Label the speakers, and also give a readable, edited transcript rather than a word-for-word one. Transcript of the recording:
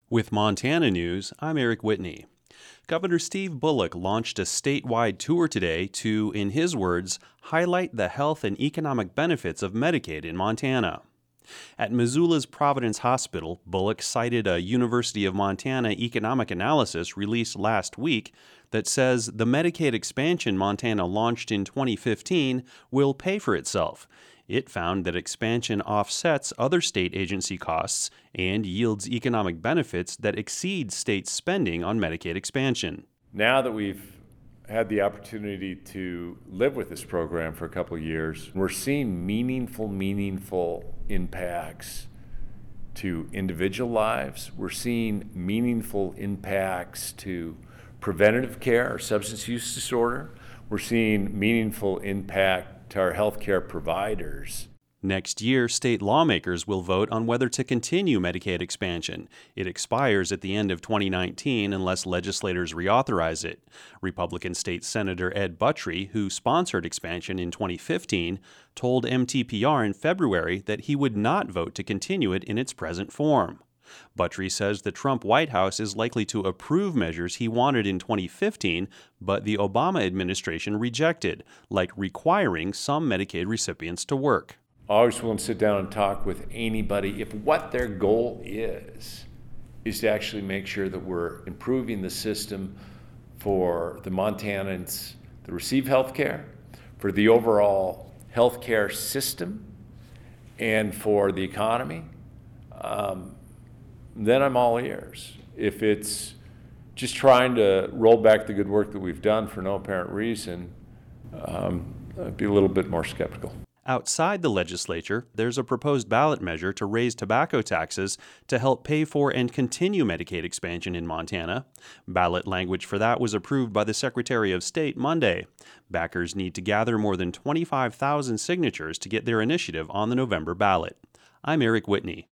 Speaker 1: With Montana News, I'm Eric Whitney. Governor Steve Bullock launched a statewide tour today to, in his words, highlight the health and economic benefits of Medicaid in Montana. At Missoula's Providence Hospital, Bullock cited a University of Montana economic analysis released last week that says the Medicaid expansion Montana launched in 2015 will pay for itself. It found that expansion offsets other state agency costs and yields economic benefits that exceed state spending on Medicaid expansion.
Speaker 2: Now that we've had the opportunity to live with this program for a couple of years, we're seeing meaningful impacts to individual lives. We're seeing meaningful impacts to preventative care or substance use disorder. We're seeing meaningful impact to our healthcare providers.
Speaker 1: Next year, state lawmakers will vote on whether to continue Medicaid expansion. It expires at the end of 2019 unless legislators reauthorize it. Republican State Senator Ed Buttrey, who sponsored expansion in 2015, told MTPR in February that he would not vote to continue it in its present form. Buttrey says the Trump White House is likely to approve measures he wanted in 2015, but the Obama administration rejected, like requiring some Medicaid recipients to work.
Speaker 2: Always willing to sit down and talk with anybody if what their goal is to actually make sure that we're improving the system for the Montanans that receive health care, for the overall health care system, and for the economy. Then I'm all ears. If it's just trying to roll back the good work that we've done for no apparent reason, I'd be a little bit more skeptical.
Speaker 1: Outside the legislature, there's a proposed ballot measure to raise tobacco taxes to help pay for and continue Medicaid expansion in Montana. Ballot language for that was approved by the Secretary of State Monday. Backers need to gather more than 25,000 signatures to get their initiative on the November ballot. I'm Eric Whitney.